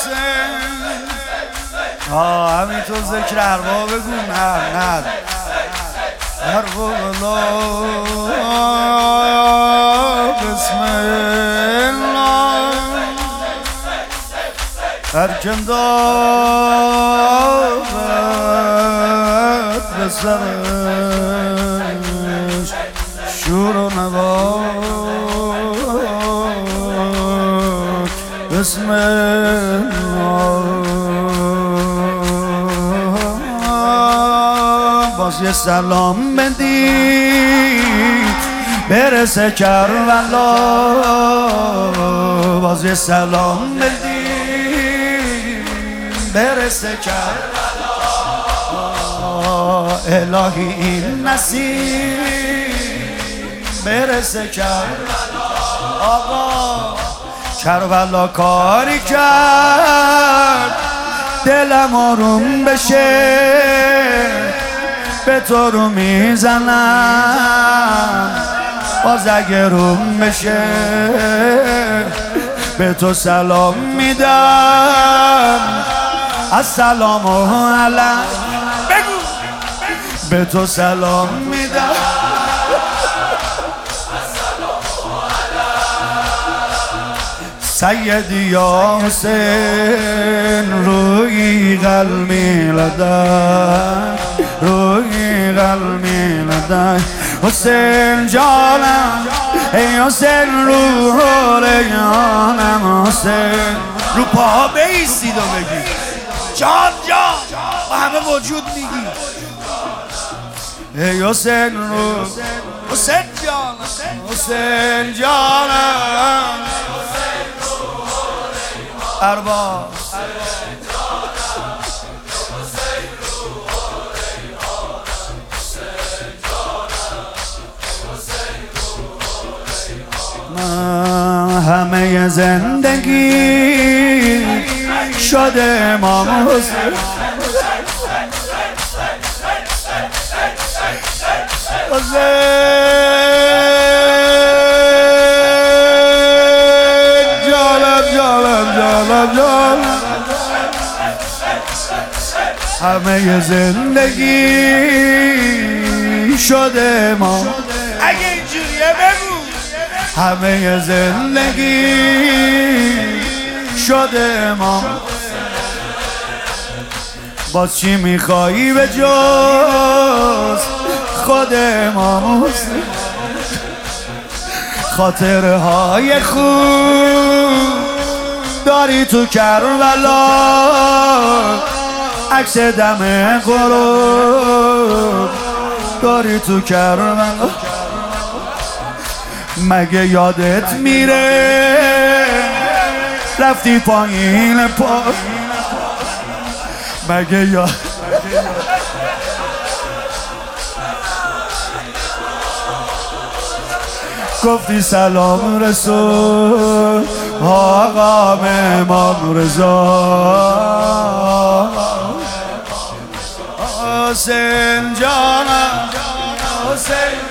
حسین همینطور ذکر ارباب بگو. نه ارباب الله بسم الله هر کم دارد به سرش شور و نواد بسم الله. باز یه سلام بدید برسه کربلا، باز یه سلام بدید برسه کربلا. الهی این نصیب برسه کربلا. آقا کربلا کاری کرد دلم آروم بشه، به تو رو میزنم باز اگه روم بشه، به تو سلام میدم السلام علیک، بگو به تو سلام میدم سیدی یا حسین روی قلبی لدن، روی قلبی لدن حسین جانم، ای حسین روح ریانم، حسین رو پاها بایستید و بگی جان جان با همه وجود میگی ای حسین روح، حسین جانم، حسین جانم ارباب همه زندگی شده امام حسین، همه زندگی شده ما، اگه اینجوریه بگو همه زندگی شده ما. باز چی میخوایی به جز خود امام حسین؟ خاطره های خوب داری تو کربلا، عکس دم غروب داری تو کربلا، مگه یادت میره رفتی پایین پا، مگه یاد گفتی سلام رسول آقا امام رضا، حسین جانم، حسین